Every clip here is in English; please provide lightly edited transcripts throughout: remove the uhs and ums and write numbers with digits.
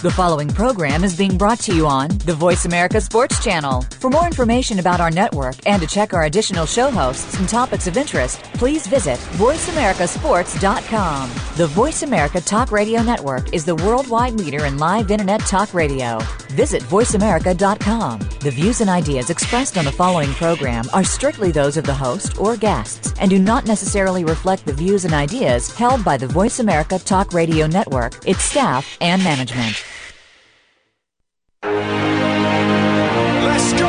The following program is being brought to you on the Voice America Sports Channel. For more information about our network and to check our additional show hosts and topics of interest, please visit voiceamericasports.com. The Voice America Talk Radio Network is the worldwide leader in live Internet talk radio. Visit voiceamerica.com. The views and ideas expressed on the following program are strictly those of the host or guests and do not necessarily reflect the views and ideas held by the Voice America Talk Radio Network, its staff, and management. Let's go!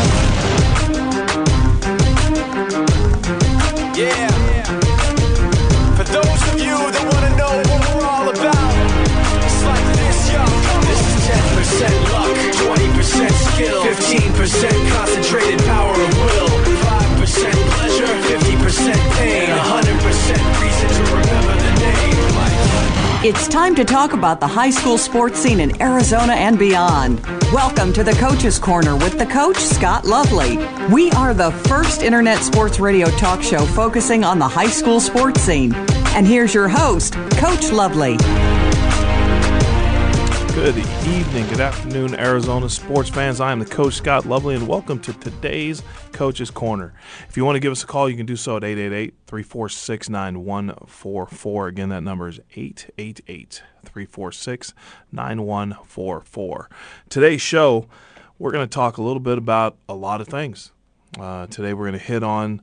Yeah! For those of you that want to know what we're all about, it's like this, yo. This is 10% luck, 20% skill, 15% concentrated power of will, 5% pleasure, 50% pain, 100% reason to remember the name. It's time to talk about the high school sports scene in Arizona and beyond. Welcome to the Coach's Corner with the coach, Scott Lovely. We are the first internet sports radio talk show focusing on the high school sports scene. And here's your host, Coach Lovely. Good evening, good afternoon, Arizona sports fans. I am the coach, Scott Lovely, and welcome to today's Coach's Corner. If you want to give us a call, you can do so at 888-346-9144. Again, that number is 888-346-9144. Today's show, we're going to talk a little bit about a lot of things. Today we're going to hit on,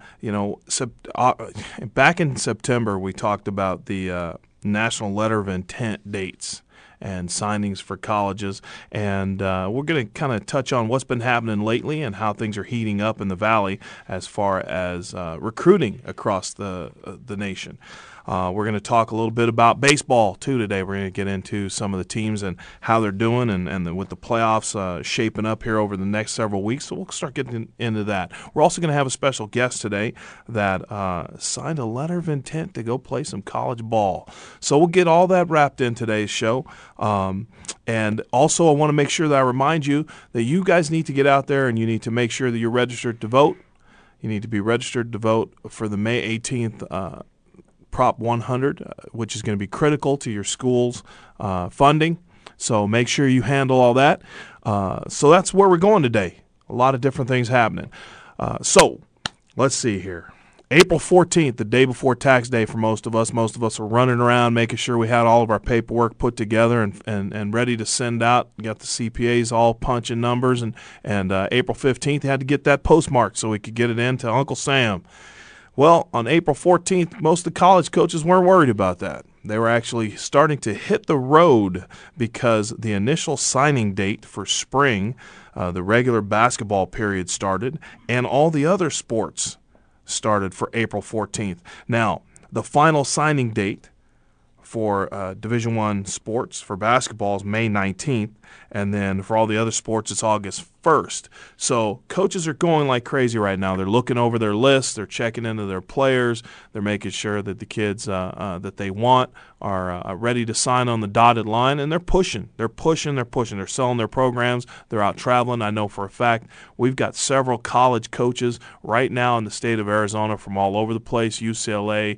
back in September we talked about the National Letter of Intent dates and signings for colleges, and we're going to kind of touch on what's been happening lately and how things are heating up in the Valley as far as recruiting across the nation. We're going to talk a little bit about baseball, too, today. We're going to get into some of the teams and how they're doing and with the playoffs shaping up here over the next several weeks. So we'll start getting into that. We're also going to have a special guest today that signed a letter of intent to go play some college ball. So we'll get all that wrapped in today's show. And also I want to make sure that I remind you that you guys need to get out there and you need to make sure that you're registered to vote. You need to be registered to vote for the May 18th Prop 100, which is going to be critical to your school's funding. So make sure you handle all that. So that's where we're going today. A lot of different things happening. So let's see here. April 14th, the day before tax day for most of us. Most of us are running around making sure we had all of our paperwork put together and ready to send out. We got the CPAs all punching numbers. And April 15th, had to get that postmarked so we could get it in to Uncle Sam. Well, on April 14th, most of the college coaches weren't worried about that. They were actually starting to hit the road because the initial signing date for spring, the regular basketball period started, and all the other sports started for April 14th. Now, the final signing date for Division I sports for basketball is May 19th, and then for all the other sports, it's August 1st. So coaches are going like crazy right now. They're looking over their lists. They're checking into their players. They're making sure that the kids that they want are ready to sign on the dotted line, and they're pushing. They're pushing. They're selling their programs. They're out traveling. I know for a fact we've got several college coaches right now in the state of Arizona from all over the place, UCLA,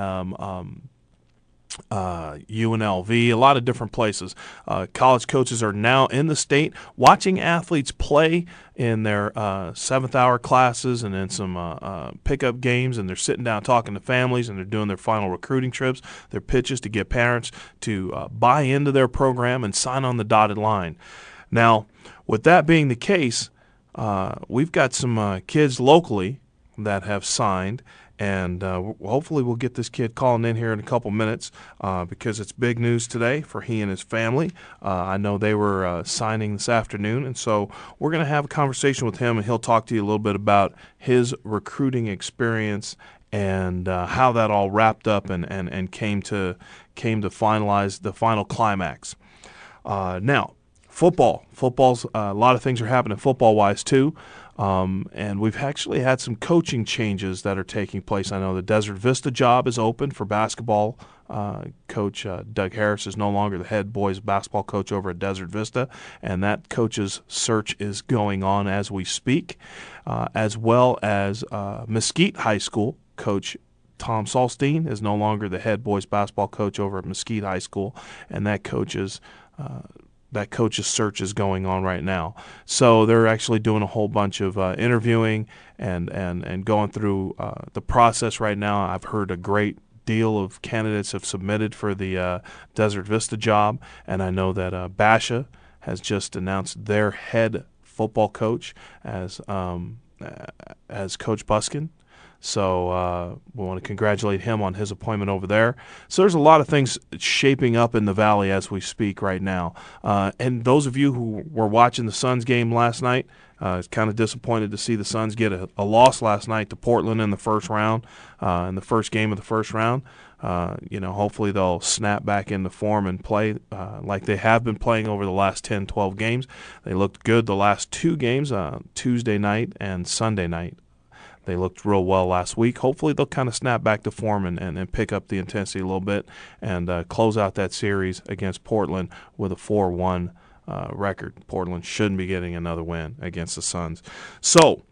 UNLV, a lot of different places. College coaches are now in the state watching athletes play in their 7th hour classes and in some pickup games, and they're sitting down talking to families, and they're doing their final recruiting trips, their pitches to get parents to buy into their program and sign on the dotted line. Now, with that being the case, we've got some kids locally that have signed, and hopefully we'll get this kid calling in here in a couple minutes because it's big news today for he and his family. I know they were signing this afternoon, and so we're going to have a conversation with him, and he'll talk to you a little bit about his recruiting experience and how that all wrapped up and came to finalize the final climax. Now, football's a lot of things are happening football-wise too. And we've actually had some coaching changes that are taking place. I know the Desert Vista job is open for basketball. Coach Doug Harris is no longer the head boys basketball coach over at Desert Vista, and that coach's search is going on as we speak, as well as Mesquite High School coach Tom Salstein is no longer the head boys basketball coach over at Mesquite High School, and that coach's that coach's search is going on right now. So they're actually doing a whole bunch of interviewing and going through the process right now. I've heard a great deal of candidates have submitted for the Desert Vista job, and I know that Basha has just announced their head football coach as Coach Buskin. So we want to congratulate him on his appointment over there. So there's a lot of things shaping up in the Valley as we speak right now. And those of you who were watching the Suns game last night, it's kind of disappointed to see the Suns get a loss last night to Portland in the first round, in the first game of the first round. Hopefully they'll snap back into form and play like they have been playing over the last 10, 12 games. They looked good the last two games, Tuesday night and Sunday night. They looked real well last week. Hopefully they'll kind of snap back to form and pick up the intensity a little bit and close out that series against Portland with a 4-1 record. Portland shouldn't be getting another win against the Suns. So,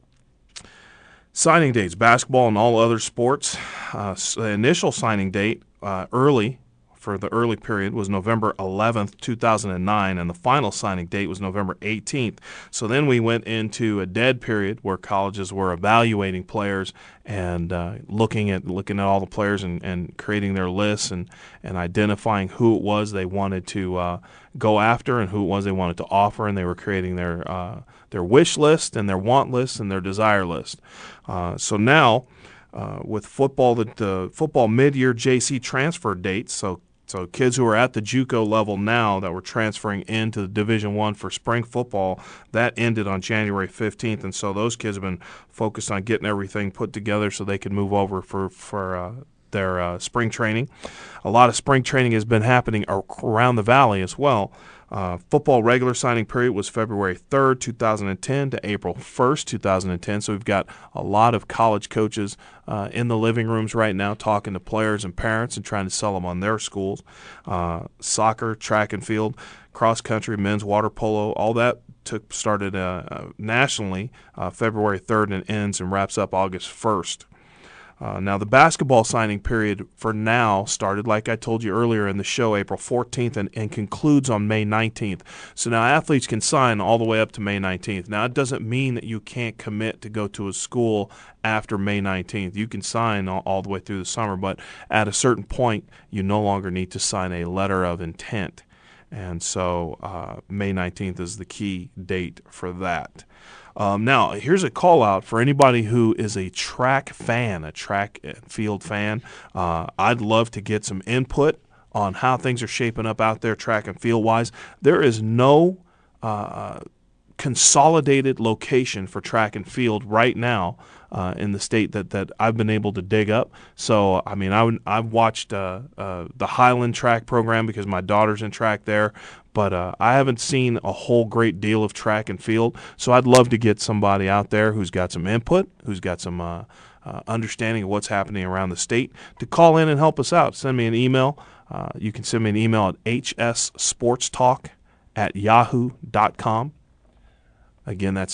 signing dates, basketball and all other sports. The initial signing date for the early period was November 11th, 2009, and the final signing date was November 18th. So then we went into a dead period where colleges were evaluating players and looking at all the players and creating their lists and identifying who it was they wanted to go after and who it was they wanted to offer, and they were creating their wish list and their want list and their desire list. So now with football, the football mid-year JC transfer dates, so kids who are at the JUCO level now that were transferring into the Division I for spring football, that ended on January 15th, and so those kids have been focused on getting everything put together so they can move over for their spring training. A lot of spring training has been happening around the Valley as well. Football regular signing period was February 3rd, 2010 to April 1st, 2010. So we've got a lot of college coaches in the living rooms right now talking to players and parents and trying to sell them on their schools. Soccer, track and field, cross country, men's water polo, all that started nationally February 3rd and ends and wraps up August 1st. Now, the basketball signing period for now started, like I told you earlier in the show, April 14th and concludes on May 19th. So now athletes can sign all the way up to May 19th. Now, it doesn't mean that you can't commit to go to a school after May 19th. You can sign all the way through the summer, but at a certain point, you no longer need to sign a letter of intent. And so May 19th is the key date for that. Now, here's a call out for anybody who is a track fan, a track and field fan. I'd love to get some input on how things are shaping up out there track and field wise. There is no consolidated location for track and field right now in the state that I've been able to dig up. So, I mean, I've watched the Highland track program because my daughter's in track there, but I haven't seen a whole great deal of track and field. So I'd love to get somebody out there who's got some input, who's got some understanding of what's happening around the state to call in and help us out. Send me an email. You can send me an email at hssportstalk@yahoo.com. Again, that's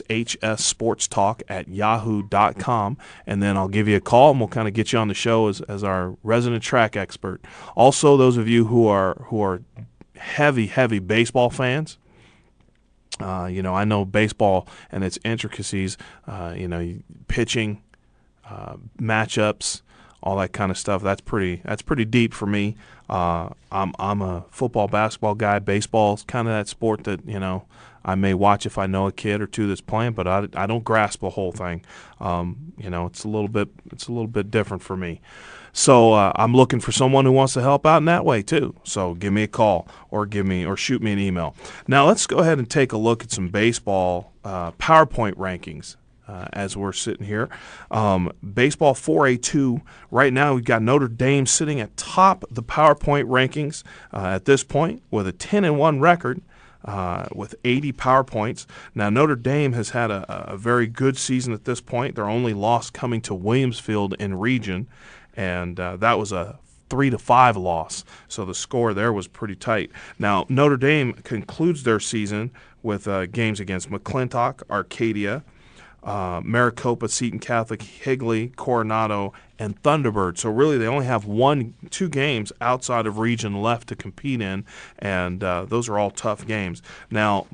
hssportstalk@yahoo.com, and then I'll give you a call, and we'll kind of get you on the show as our resident track expert. Also, those of you who are heavy baseball fans, I know baseball and its intricacies, pitching, matchups, all that kind of stuff. That's pretty deep for me. I'm a football, basketball guy. Baseball's kind of that sport that I may watch if I know a kid or two that's playing, but I don't grasp the whole thing. It's a little bit different for me. So I'm looking for someone who wants to help out in that way too. So give me a call or shoot me an email. Now let's go ahead and take a look at some baseball PowerPoint rankings. As we're sitting here. Baseball 4A2, right now we've got Notre Dame sitting at top the PowerPoint rankings at this point with a 10-1 record with 80 PowerPoints. Now Notre Dame has had a very good season at this point. Their only loss coming to Williamsfield in region, and that was a 3-5 loss. So the score there was pretty tight. Now Notre Dame concludes their season with games against McClintock, Arcadia, Maricopa, Seton Catholic, Higley, Coronado, and Thunderbird. So really they only have 2 games outside of region left to compete in, and those are all tough games. Now,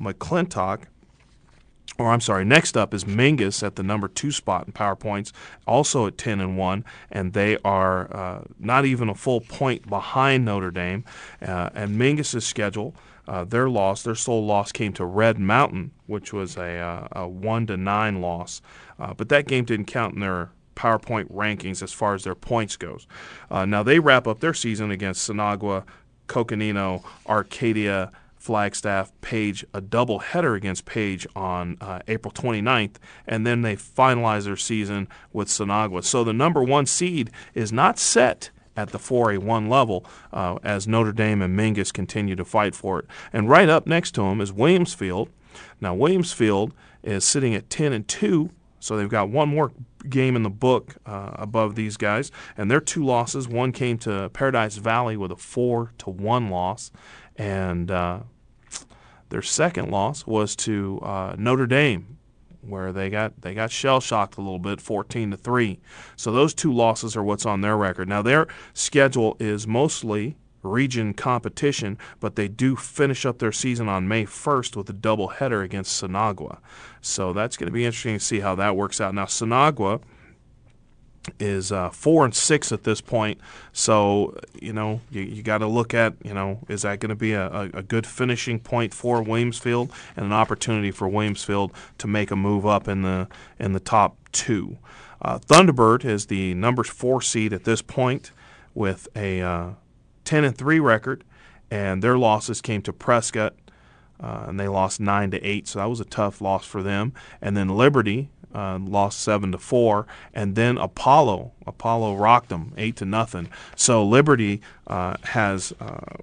next up is Mingus at the number 2 spot in Power Points, also at 10-1, and they are not even a full point behind Notre Dame. And Mingus's schedule, their sole loss came to Red Mountain, which was a 1-9 loss. But that game didn't count in their PowerPoint rankings as far as their points goes. Now they wrap up their season against Sinagua, Coconino, Arcadia, Flagstaff, Page, a doubleheader against Page on April 29th, and then they finalize their season with Sinagua. So the number 1 seed is not set at the 4A1 level as Notre Dame and Mingus continue to fight for it. And right up next to them is Williamsfield. Now Williamsfield is sitting at 10-2, so they've got one more game in the book above these guys, and their 2 losses. One came to Paradise Valley with a 4-1 loss, and their second loss was to Notre Dame, where they got shell-shocked a little bit, 14-3. So those 2 losses are what's on their record. Now their schedule is mostly region competition, but they do finish up their season on May 1st with a doubleheader against Sinagua. So that's going to be interesting to see how that works out. Now Sinagua is 4-6 at this point, so you got to look at is that going to be a good finishing point for Williamsfield and an opportunity for Williamsfield to make a move up in the top 2. Thunderbird is the number 4 seed at this point with a 10-3 record, and their losses came to Prescott, and they lost 9-8, so that was a tough loss for them. And then Liberty lost 7-4, and then Apollo rocked them 8-0. So Liberty has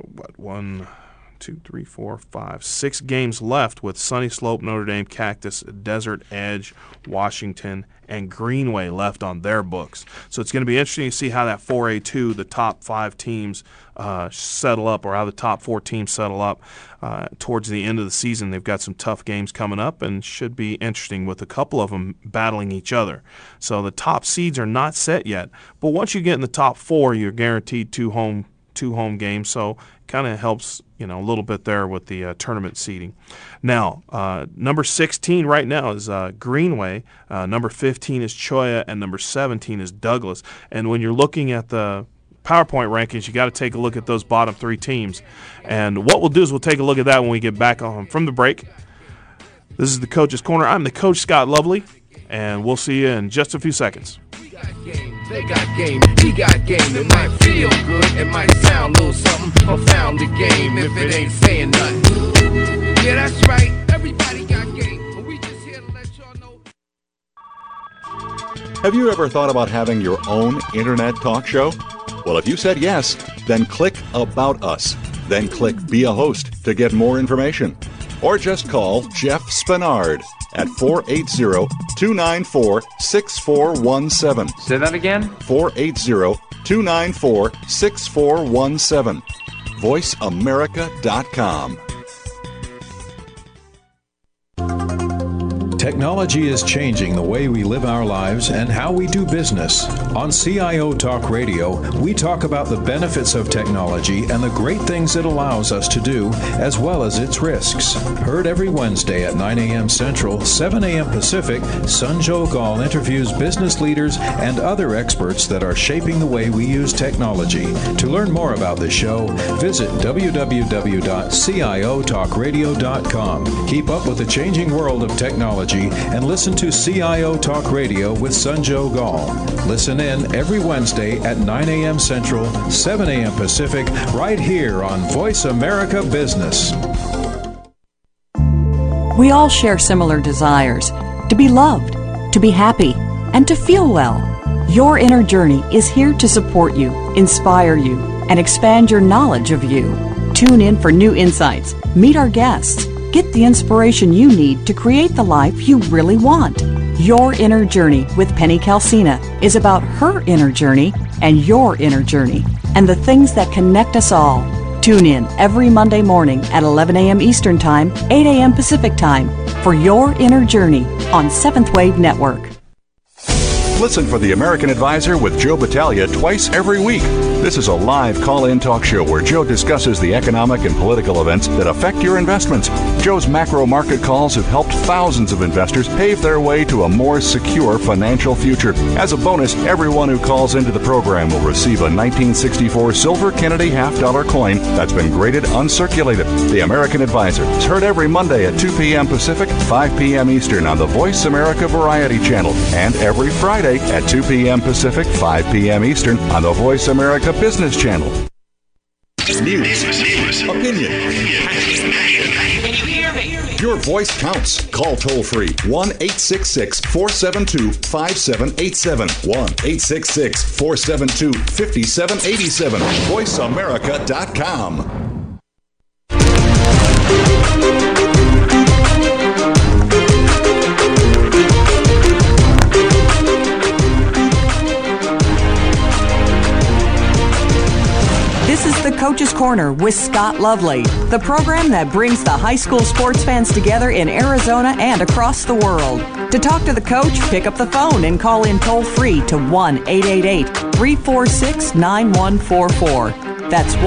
6 games left with Sunny Slope, Notre Dame, Cactus, Desert Edge, Washington, and Greenway left on their books. So it's going to be interesting to see how that 4A2, the top 5 teams, settle up, or how the top 4 teams settle up towards the end of the season. They've got some tough games coming up and should be interesting with a couple of them battling each other. So the top seeds are not set yet, but once you get in the top 4, you're guaranteed 2 home games, so kind of helps a little bit there with the tournament seeding. Now, number 16 right now is Greenway, number 15 is Choya, and number 17 is Douglas. And when you're looking at the PowerPoint rankings, you got to take a look at those bottom 3 teams. And what we'll do is we'll take a look at that when we get back from the break. This is the Coach's Corner. I'm the Coach, Scott Lovely, and we'll see you in just a few seconds. They got game, he got game. It might feel good, it might sound a little something. Found the game if it ain't saying nothing. Yeah, that's right, everybody got game. But we just here to let y'all know. Have you ever thought about having your own internet talk show? Well, if you said yes, then click About Us. Then click Be a Host to get more information. Or just call Jeff Spenard at 480-294-6417. Say that again? 480-294-6417. VoiceAmerica.com. Technology is changing the way we live our lives and how we do business. On CIO Talk Radio, we talk about the benefits of technology and the great things it allows us to do, as well as its risks. Heard every Wednesday at 9 a.m. Central, 7 a.m. Pacific, Sanjog Gall interviews business leaders and other experts that are shaping the way we use technology. To learn more about the show, visit www.ciotalkradio.com. Keep up with the changing world of technology and listen to CIO Talk Radio with Sanjog Gall. Listen in every Wednesday at 9 a.m. Central, 7 a.m. Pacific, right here on Voice America Business. We all share similar desires: to be loved, to be happy, and to feel well. Your Inner Journey is here to support you, inspire you, and expand your knowledge of you. Tune in for new insights, meet our guests, get the inspiration you need to create the life you really want. Your Inner Journey with Penny Calcina is about her inner journey and your inner journey, and the things that connect us all. Tune in every Monday morning at 11 a.m. Eastern Time, 8 a.m. Pacific Time for your inner journey on Seventh Wave Network. Listen for The American Advisor with Joe Battaglia twice every week. This is a live call-in talk show where Joe discusses the economic and political events that affect your investments. Joe's macro market calls have helped thousands of investors pave their way to a more secure financial future. As a bonus, everyone who calls into the program will receive a 1964 silver Kennedy half-dollar coin that's been graded uncirculated. The American Advisor is heard every Monday at 2 p.m. Pacific, 5 p.m. Eastern on the Voice America Variety Channel, and every Friday at 2 p.m. Pacific, 5 p.m. Eastern on the Voice America Business Channel. News, opinion, Can you hear me? your voice counts. Call toll-free 1-866-472-5787. 1-866-472-5787. VoiceAmerica.com. This is the Coach's Corner with Scott Lovely, the program that brings the high school sports fans together in Arizona and across the world. To talk to the coach, pick up the phone and call in toll-free to 1-888-346-9144. That's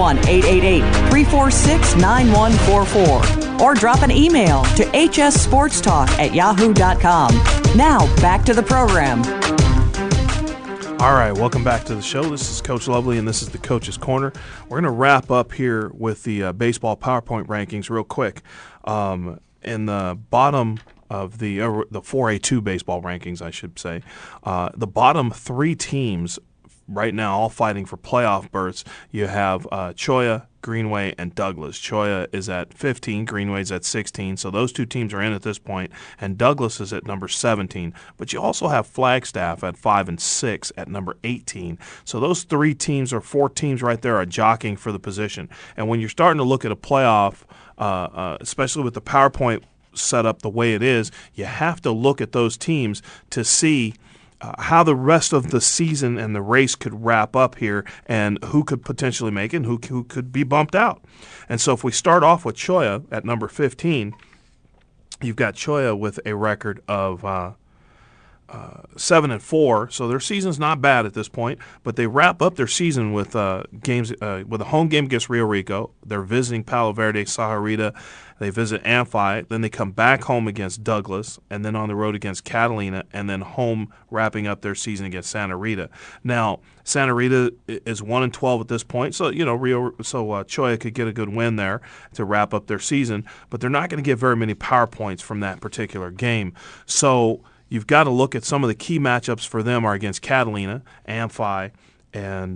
1-888-346-9144. Or drop an email to hssportstalk@yahoo.com. Now, back to the program. All right, welcome back to the show. This is Coach Lovely, and this is the Coach's Corner. We're going to wrap up here with the baseball PowerPoint rankings real quick. In the bottom of the 4A2 baseball rankings, I should say, the bottom three teams right now all fighting for playoff berths. You have Cholla, Greenway, and Douglas. Cholla is at 15, Greenway's at 16, so those two teams are in at this point, and Douglas is at number 17. But you also have Flagstaff at 5 and 6 at number 18. So those three teams or four teams right there are jockeying for the position. And when you're starting to look at a playoff, especially with the PowerPoint set up the way it is, you have to look at those teams to see how the rest of the season and the race could wrap up here and who could potentially make it and who could be bumped out. And so if we start off with Cholla at number 15, you've got Cholla with a record of 7 and 4, so their season's not bad at this point. But they wrap up their season with games with a home game against Rio Rico. They're visiting Palo Verde, Sahuarita. They visit Amphi. Then they come back home against Douglas, and then on the road against Catalina, and then home wrapping up their season against Santa Rita. Now Santa Rita is 1 and 12 at this point, so Cholla could get a good win there to wrap up their season. But they're not going to get very many power points from that particular game. So you've got to look at some of the key matchups for them are against Catalina, Amphi, and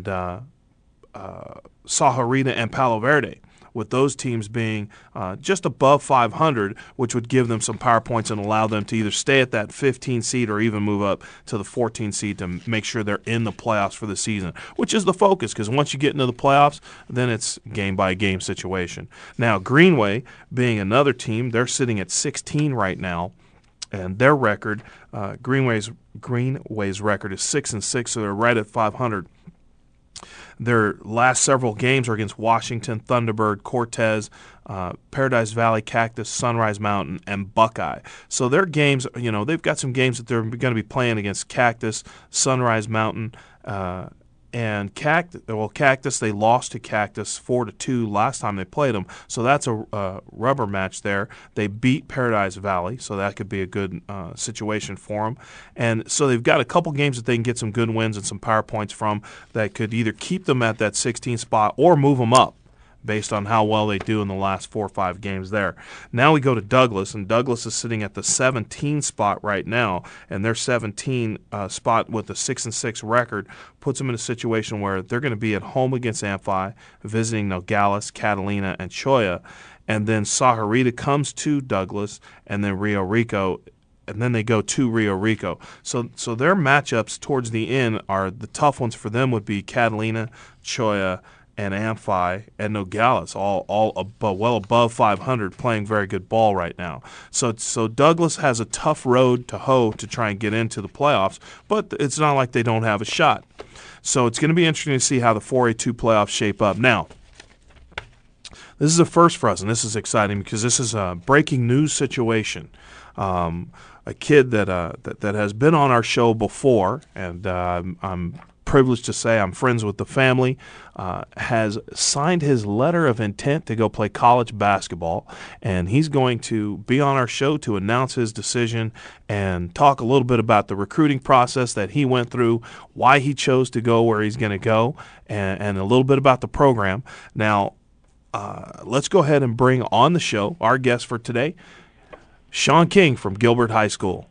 Sahuarita and Palo Verde, with those teams being just above 500, which would give them some power points and allow them to either stay at that 15 seed or even move up to the 14 seed to make sure they're in the playoffs for the season, which is the focus, because once you get into the playoffs, then it's game-by-game situation. Now, Greenway being another team, they're sitting at 16 right now, and their record, Greenway's record is 6 and 6, so they're right at 500. Their last several games are against Washington, Thunderbird, Cortez, Paradise Valley, Cactus, Sunrise Mountain, and Buckeye. So their games, they've got some games that they're going to be playing against Cactus, Sunrise Mountain, and Cactus. Well, Cactus, they lost to Cactus 4-2 last time they played them, so that's a rubber match there. They beat Paradise Valley, so that could be a good situation for them. And so they've got a couple games that they can get some good wins and some power points from that could either keep them at that 16 spot or move them up, based on how well they do in the last 4 or 5 games there. Now we go to Douglas, and Douglas is sitting at the 17 spot right now, and their 17 spot with a 6 and 6 record puts them in a situation where they're going to be at home against Amphi, visiting Nogales, Catalina, and Cholla, and then Sahuarita comes to Douglas, and then Rio Rico, and then they go to Rio Rico. So their matchups towards the end are the tough ones for them would be Catalina, Cholla, and Amphi and Nogales, all well above 500, playing very good ball right now. So Douglas has a tough road to hoe to try and get into the playoffs, but it's not like they don't have a shot. So it's going to be interesting to see how the 4A2 playoffs shape up. Now, This is a first for us, and this is exciting because this is a breaking news situation. A kid that has been on our show before, and I'm privileged to say I'm friends with the family, has signed his letter of intent to go play college basketball, and he's going to be on our show to announce his decision and talk a little bit about the recruiting process that he went through, why he chose to go where he's going to go, and a little bit about the program. Now, let's go ahead and bring on the show our guest for today, Sean King from Gilbert High School.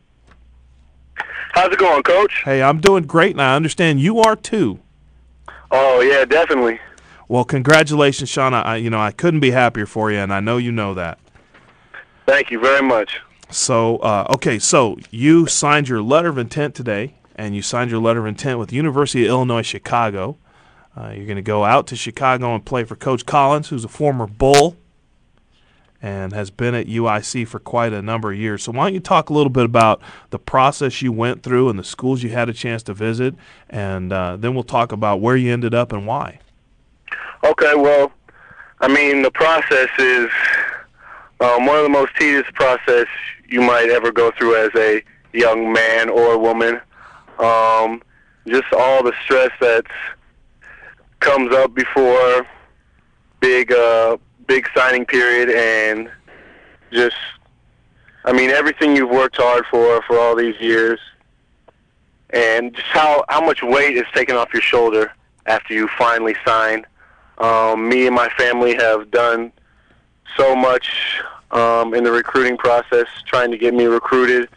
How's it going, Coach? Hey, I'm doing great, and I understand you are too. Oh, yeah, definitely. Well, congratulations, Sean. I couldn't be happier for you, and I know you know that. Thank you very much. So, so you signed your letter of intent today, and you signed your letter of intent with the University of Illinois Chicago. You're going to go out to Chicago and play for Coach Collins, who's a former Bull and has been at UIC for quite a number of years. So why don't you talk a little bit about the process you went through and the schools you had a chance to visit, and then we'll talk about where you ended up and why. Okay, well, I mean, the process is one of the most tedious process you might ever go through as a young man or woman. Just all the stress that comes up before big signing period, and just, I mean, everything you've worked hard for all these years, and just how much weight is taken off your shoulder after you finally sign. Me and my family have done so much in the recruiting process, trying to get me recruited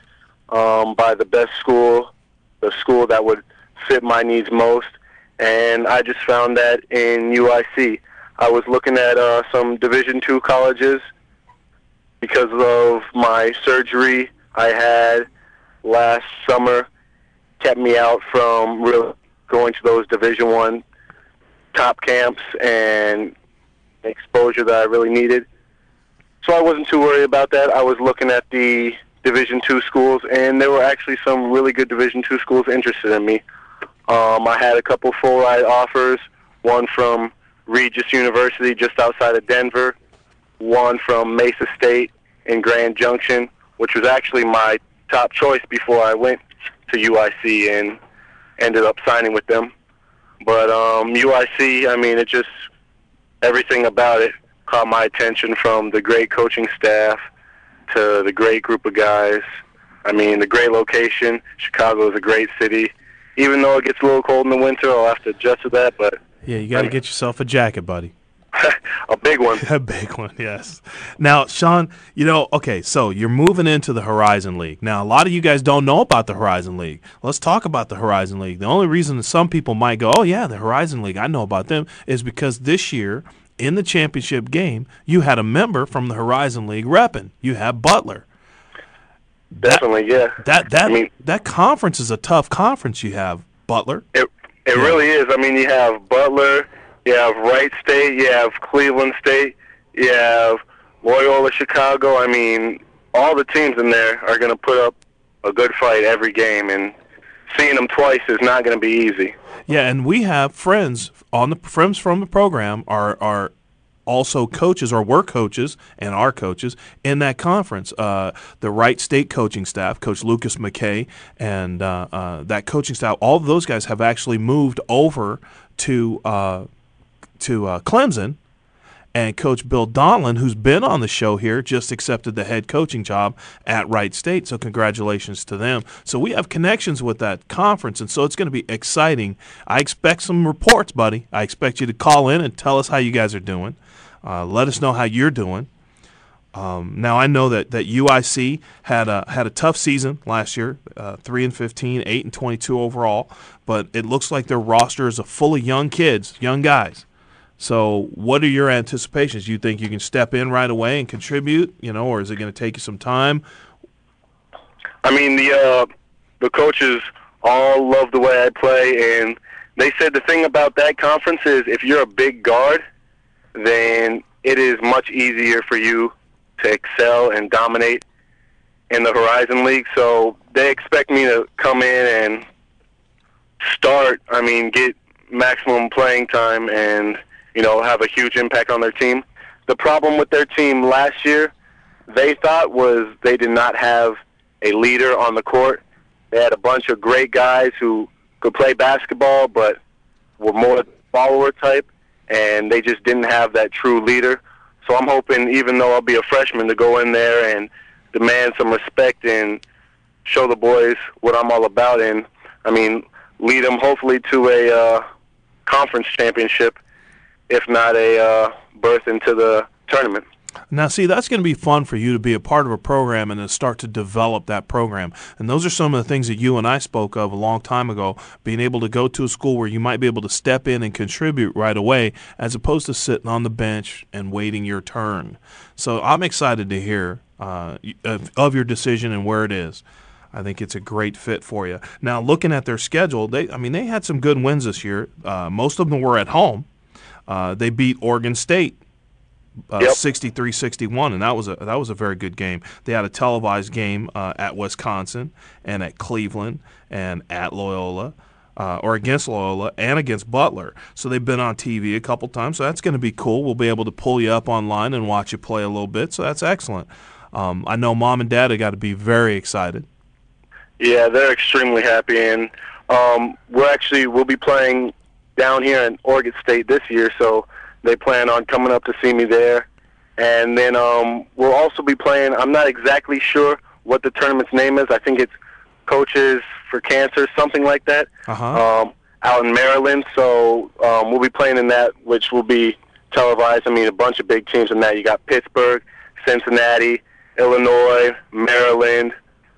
by the best school, the school that would fit my needs most, and I just found that in UIC. I was looking at some Division II colleges because of my surgery I had last summer, kept me out from really going to those Division I top camps and exposure that I really needed. So I wasn't too worried about that. I was looking at the Division II schools, and there were actually some really good Division II schools interested in me. I had a couple full-ride offers, one from Regis University just outside of Denver, one from Mesa State in Grand Junction, which was actually my top choice before I went to UIC and ended up signing with them. But UIC, I mean, it just, everything about it caught my attention, from the great coaching staff to the great group of guys. I mean, the great location. Chicago is a great city. Even though it gets a little cold in the winter, I'll have to adjust to that, but yeah, you got to get yourself a jacket, buddy. A big one. A big one, yes. Now, Sean, so you're moving into the Horizon League. Now, a lot of you guys don't know about the Horizon League. Let's talk about the Horizon League. The only reason that some people might go, oh, yeah, the Horizon League, I know about them, is because this year in the championship game, you had a member from the Horizon League repping. You have Butler. Definitely, yeah. That conference is a tough conference you have, Butler. It really is. I mean, you have Butler, you have Wright State, you have Cleveland State, you have Loyola Chicago. I mean, all the teams in there are going to put up a good fight every game, and seeing them twice is not going to be easy. Yeah, and we have friends from the program are also coaches, or were coaches and are coaches in that conference. The Wright State coaching staff, Coach Lucas McKay, and that coaching staff, all of those guys have actually moved over to Clemson. And Coach Bill Donlin, who's been on the show here, just accepted the head coaching job at Wright State, so congratulations to them. So we have connections with that conference, and so it's going to be exciting. I expect some reports, buddy. I expect you to call in and tell us how you guys are doing. Let us know how you're doing. Now I know that UIC had a tough season last year, 3-15, 8-22 overall, but it looks like their roster is full of young kids, young guys. So what are your anticipations? Do you think you can step in right away and contribute, or is it going to take you some time? I mean, the coaches all love the way I play, and they said the thing about that conference is if you're a big guard, then it is much easier for you to excel and dominate in the Horizon League. So they expect me to come in and get maximum playing time and, have a huge impact on their team. the problem with their team last year, they thought, was they did not have a leader on the court. They had a bunch of great guys who could play basketball but were more follower type, and they just didn't have that true leader. So I'm hoping, even though I'll be a freshman, to go in there and demand some respect and show the boys what I'm all about, and, I mean, lead them hopefully to a conference championship, if not a berth into the tournament. Now, see, that's going to be fun for you to be a part of a program and to start to develop that program. And those are some of the things that you and I spoke of a long time ago, being able to go to a school where you might be able to step in and contribute right away as opposed to sitting on the bench and waiting your turn. So I'm excited to hear of your decision and where it is. I think it's a great fit for you. Now, looking at their schedule, they had some good wins this year. Most of them were at home. They beat Oregon State 63-61, and that was a very good game. They had a televised game at Wisconsin and at Cleveland and at Loyola, or against Loyola and against Butler. So they've been on TV a couple times, so that's going to be cool. We'll be able to pull you up online and watch you play a little bit, so that's excellent. I know Mom and Dad have got to be very excited. Yeah, they're extremely happy, and we'll be playing down here in Oregon State this year, so they plan on coming up to see me there. And then we'll also be playing, I'm not exactly sure what the tournament's name is. I think it's Coaches for Cancer, something like that, out in Maryland. So we'll be playing in that, which will be televised. I mean, a bunch of big teams in that. You got Pittsburgh, Cincinnati, Illinois, Maryland.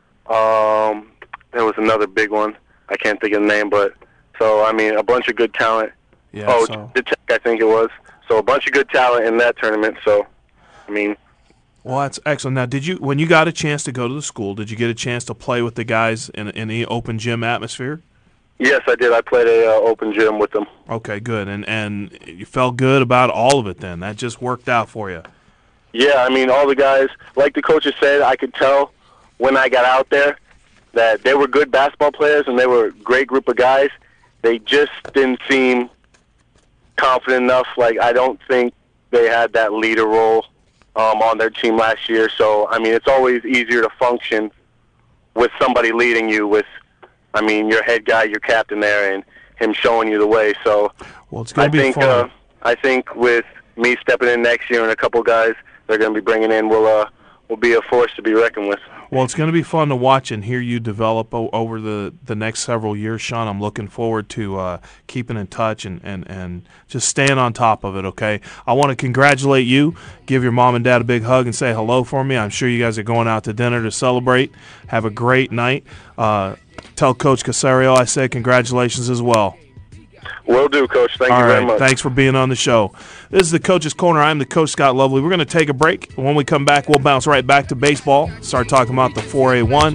There was another big one. I can't think of the name, but so, I mean, a bunch of good talent. Yeah, the Tech, I think it was. So a bunch of good talent in that tournament. So, I mean. Well, that's excellent. Now, when you got a chance to go to the school, did you get a chance to play with the guys in the open gym atmosphere? Yes, I did. I played a open gym with them. Okay, good. And you felt good about all of it then. That just worked out for you. Yeah, I mean, all the guys, like the coaches said, I could tell when I got out there that they were good basketball players and they were a great group of guys. They just didn't seem confident enough. Like, I don't think they had that leader role on their team last year. So, I mean, it's always easier to function with somebody leading you with, I mean, your head guy, your captain there, and him showing you the way. So, well, it's going to be fun. I think with me stepping in next year and a couple guys they're going to be bringing in, will be a force to be reckoned with. Well, it's going to be fun to watch and hear you develop over the next several years, Sean. I'm looking forward to keeping in touch and just staying on top of it, okay? I want to congratulate you, give your mom and dad a big hug and say hello for me. I'm sure you guys are going out to dinner to celebrate. Have a great night. Tell Coach Casario I said congratulations as well. Will do, Coach. Thank you very much. Thanks for being on the show. This is the Coach's Corner. I'm the Coach, Scott Lovely. We're going to take a break. When we come back, we'll bounce right back to baseball, start talking about the 4A1,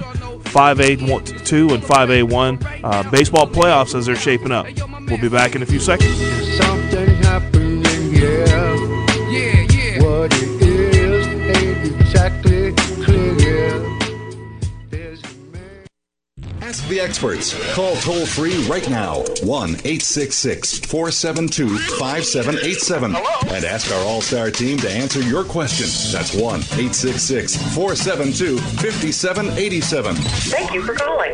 5A2, and 5A1 baseball playoffs as they're shaping up. We'll be back in a few seconds. Something happening, yeah. What it is ain't exactly clear. Ask the experts. Call toll-free right now, 1-866-472-5787. And ask our all-star team to answer your question. That's 1-866-472-5787. Thank you for calling.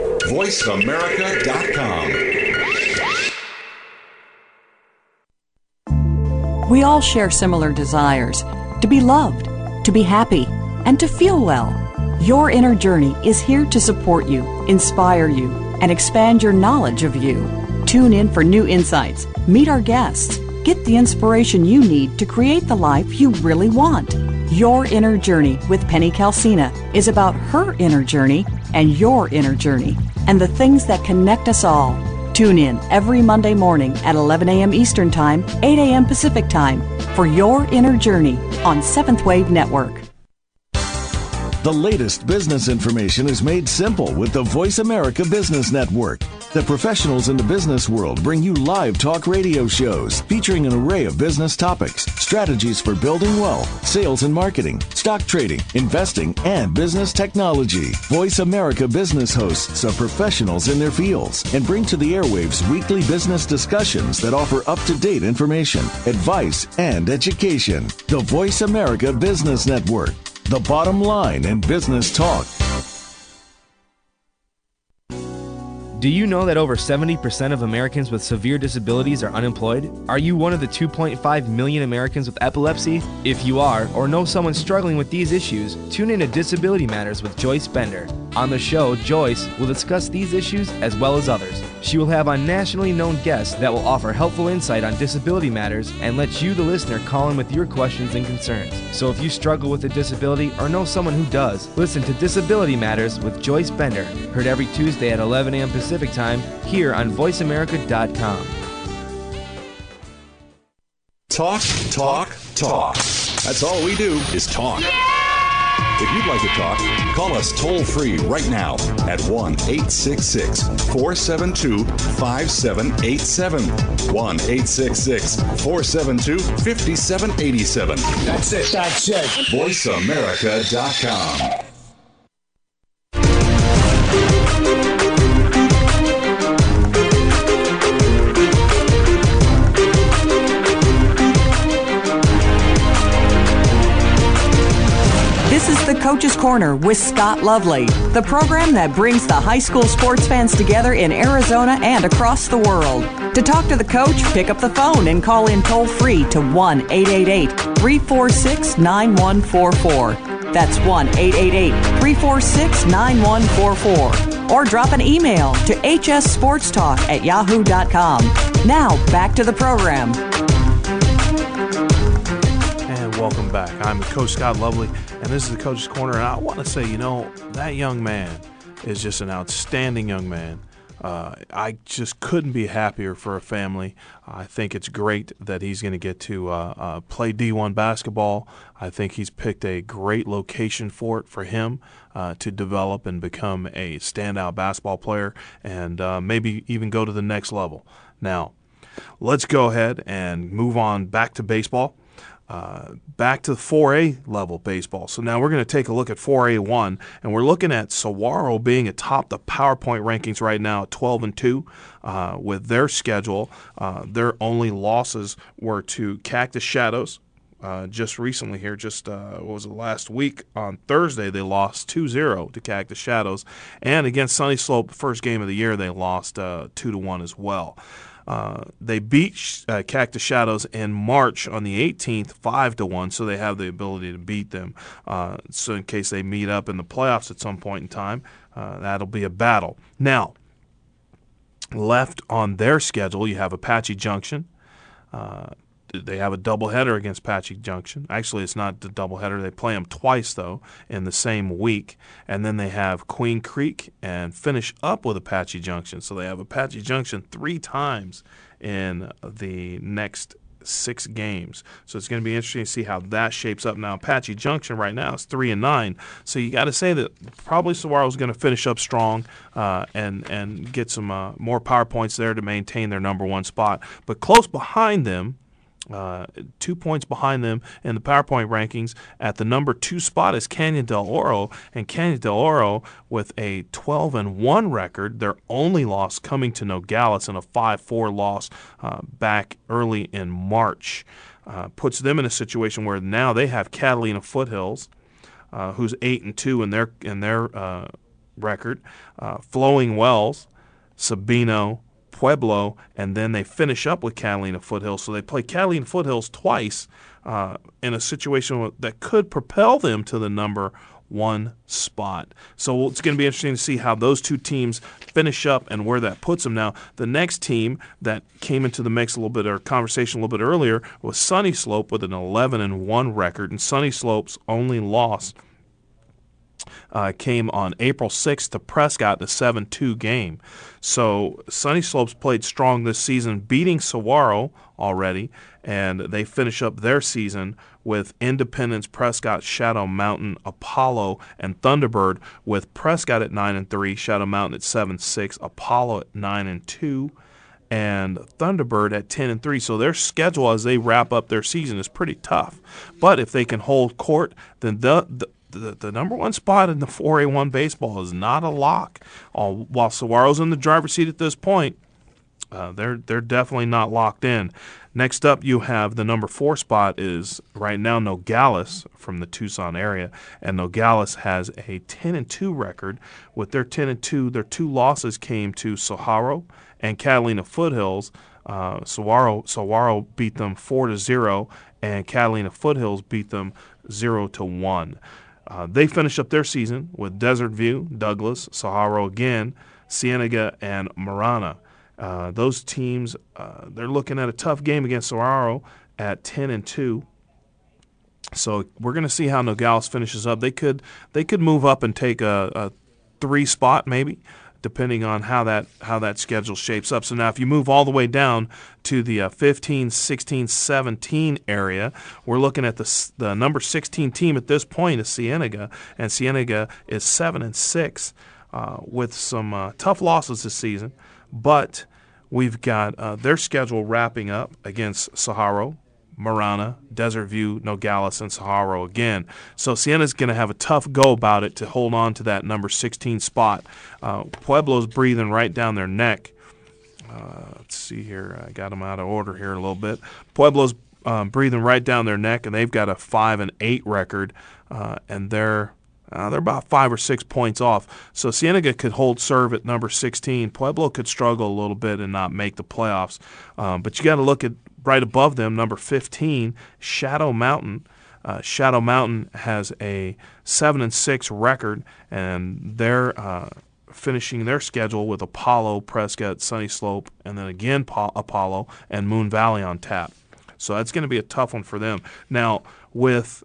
VoiceAmerica.com. We all share similar desires: to be loved, to be happy, and to feel well. Your Inner Journey is here to support you, inspire you, and expand your knowledge of you. Tune in for new insights, meet our guests, get the inspiration you need to create the life you really want. Your Inner Journey with Penny Calcina is about her inner journey and your inner journey, and the things that connect us all. Tune in every Monday morning at 11 a.m. Eastern Time, 8 a.m. Pacific Time for Your Inner Journey on Seventh Wave Network. The latest business information is made simple with the Voice America Business Network. The professionals in the business world bring you live talk radio shows featuring an array of business topics, strategies for building wealth, sales and marketing, stock trading, investing, and business technology. Voice America Business hosts are professionals in their fields and bring to the airwaves weekly business discussions that offer up-to-date information, advice, and education. The Voice America Business Network. The bottom line in business talk. Do you know that over 70% of Americans with severe disabilities are unemployed? Are you one of the 2.5 million Americans with epilepsy? If you are, or know someone struggling with these issues, tune in to Disability Matters with Joyce Bender. On the show, Joyce will discuss these issues as well as others. She will have on nationally known guests that will offer helpful insight on disability matters and let you, the listener, call in with your questions and concerns. So if you struggle with a disability or know someone who does, listen to Disability Matters with Joyce Bender, heard every Tuesday at 11 a.m. Pacific Time here on VoiceAmerica.com. Talk, talk, talk. That's all we do is talk. If you'd like to talk, call us toll-free right now at 1-866-472-5787. 1-866-472-5787. That's it. VoiceAmerica.com. This is the Coach's Corner with Scott Lovely, the program that brings the high school sports fans together in Arizona and across the world. To talk to the coach, pick up the phone and call in toll-free to 1-888-346-9144. That's 1-888-346-9144. Or drop an email to hssportstalk@yahoo.com. Now, back to the program. Welcome back. I'm Coach Scott Lovely, and this is the Coach's Corner. And I want to say, that young man is just an outstanding young man. I just couldn't be happier for a family. I think it's great that he's going to get to play D1 basketball. I think he's picked a great location for him to develop and become a standout basketball player and maybe even go to the next level. Now, let's go ahead and move on back to baseball. Back to 4A level baseball. So now we're going to take a look at 4A1, and we're looking at Saguaro being atop the PowerPoint rankings right now at 12-2 with their schedule. Their only losses were to Cactus Shadows. Just recently here, what was it, last week on Thursday, they lost 2-0 to Cactus Shadows. And against Sunny Slope, the first game of the year, they lost 2-1 as well. They beat Cactus Shadows in March on the 18th, 5-1, so they have the ability to beat them. So in case they meet up in the playoffs at some point in time, that'll be a battle. Now, left on their schedule, you have Apache Junction. They have a doubleheader against Apache Junction. Actually, it's not the doubleheader. They play them twice, though, in the same week. And then they have Queen Creek and finish up with Apache Junction. So they have Apache Junction 3 times in the next 6 games. So it's going to be interesting to see how that shapes up. Now, Apache Junction right now is 3-9. So you got to say that probably Saguaro is going to finish up strong and get some more power points there to maintain their number 1 spot. But close behind them, 2 points behind them in the PowerPoint rankings at the number 2 spot is Canyon del Oro, and Canyon del Oro with a 12-1 record, their only loss coming to Nogales in a 5-4 loss back early in March, puts them in a situation where now they have Catalina Foothills, who's 8-2 in their record, Flowing Wells, Sabino, Pueblo, and then they finish up with Catalina Foothills. So they play Catalina Foothills twice in a situation that could propel them to the number 1 spot. So it's going to be interesting to see how those 2 teams finish up and where that puts them. Now, the next team that came into the mix a little bit, or conversation a little bit earlier, was Sunny Slope with an 11-1 record, and Sunny Slope's only loss came on April 6th to Prescott in a 7-2 game. So Sunny Slopes played strong this season, beating Saguaro already, and they finish up their season with Independence, Prescott, Shadow Mountain, Apollo, and Thunderbird, with Prescott at 9-3, Shadow Mountain at 7-6, Apollo at 9-2, and Thunderbird at 10-3. So their schedule as they wrap up their season is pretty tough. But if they can hold court, then the number one spot in the 4A1 baseball is not a lock. While Saguaro's in the driver's seat at this point, they're definitely not locked in. Next up, you have the number 4 spot is right now Nogales from the Tucson area, and Nogales has a 10-2 record. With their 10-2, their 2 losses came to Saguaro and Catalina Foothills. Saguaro beat them 4-0, and Catalina Foothills beat them 0-1. They finish up their season with Desert View, Douglas, Saguaro again, Cienega, and Marana. Those teams, they're looking at a tough game against Saguaro at 10-2. So we're going to see how Nogales finishes up. They could move up and take a 3 spot maybe, depending on how that schedule shapes up. So now if you move all the way down to the 15, 16, 17 area, we're looking at the number 16 team at this point is Cienega, and Cienega is 7-6 with some tough losses this season. But we've got their schedule wrapping up against Saguaro, Marana, Desert View, Nogales, and Saguaro again. So Siena's going to have a tough go about it to hold on to that number 16 spot. Pueblo's breathing right down their neck. Let's see here. I got them out of order here a little bit. Pueblo's breathing right down their neck, and they've got a 5-8 record, and they're about 5 or 6 points off. So Cienega could hold serve at number 16. Pueblo could struggle a little bit and not make the playoffs. But you got to look at right above them, number 15, Shadow Mountain. Shadow Mountain has a 7-6 record, and they're finishing their schedule with Apollo, Prescott, Sunny Slope, and then again Apollo and Moon Valley on tap. So that's going to be a tough one for them. Now, with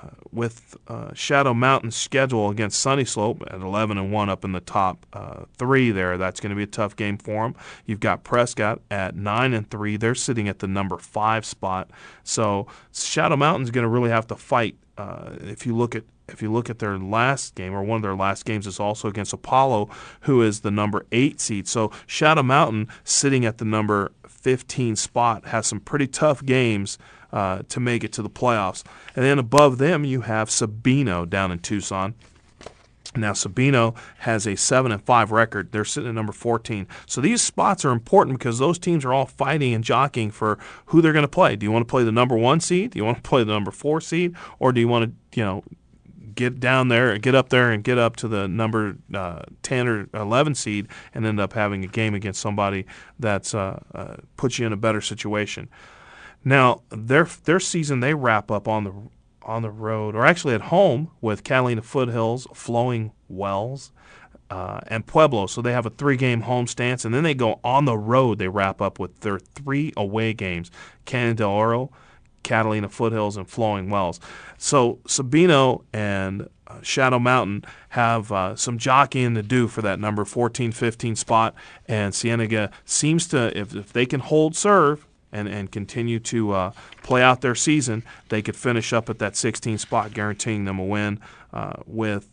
Shadow Mountain's schedule against Sunny Slope at 11-1 up in the top 3 there, that's going to be a tough game for them. You've got Prescott at 9-3. They're sitting at the number 5 spot. So Shadow Mountain's going to really have to fight. If you look at their last game, or one of their last games is also against Apollo, who is the number 8 seed. So Shadow Mountain, sitting at the number 15 spot, has some pretty tough games to make it to the playoffs. And then above them, you have Sabino down in Tucson. Now, Sabino has a 7-5 record. They're sitting at number 14. So these spots are important because those teams are all fighting and jockeying for who they're going to play. Do you want to play the number 1 seed? Do you want to play the number 4 seed? Or do you want to, get down there, get up there, and get up to the number 10 or 11 seed and end up having a game against somebody that's puts you in a better situation? Now, their season, they wrap up on the road, or actually at home, with Catalina Foothills, Flowing Wells, and Pueblo. So they have a 3-game home stance, and then they go on the road. They wrap up with their 3 away games: Canyon del Oro, Catalina Foothills, and Flowing Wells. So Sabino and Shadow Mountain have some jockeying to do for that number 14, 15 spot, and Cienega seems to, if they can hold serve and continue to play out their season, they could finish up at that 16 spot, guaranteeing them a win with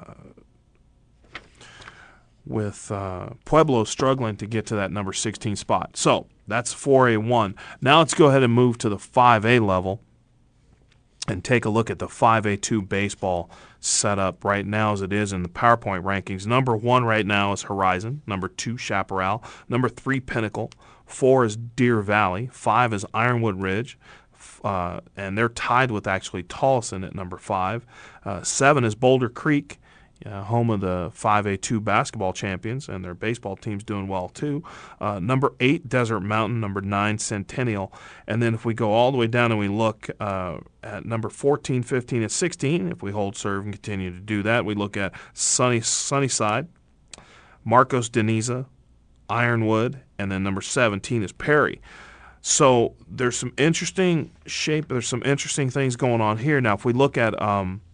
Pueblo struggling to get to that number 16 spot. So that's 4A1. Now let's go ahead and move to the 5A level and take a look at the 5A2 baseball setup right now as it is in the PowerPoint rankings. Number 1 right now is Horizon. Number 2, Chaparral. Number 3, Pinnacle. 4 is Deer Valley. 5 is Ironwood Ridge. And they're tied with actually Tolleson at number 5. 7 is Boulder Creek, home of the 5A2 basketball champions, and their baseball team's doing well too. Number 8, Desert Mountain. Number 9, Centennial. And then if we go all the way down and we look at number 14, 15, and 16, if we hold serve and continue to do that, we look at Sunnyside, Marcos Deniza, Ironwood, and then number 17 is Perry. So there's some interesting shape. There's some interesting things going on here. Now, if we look at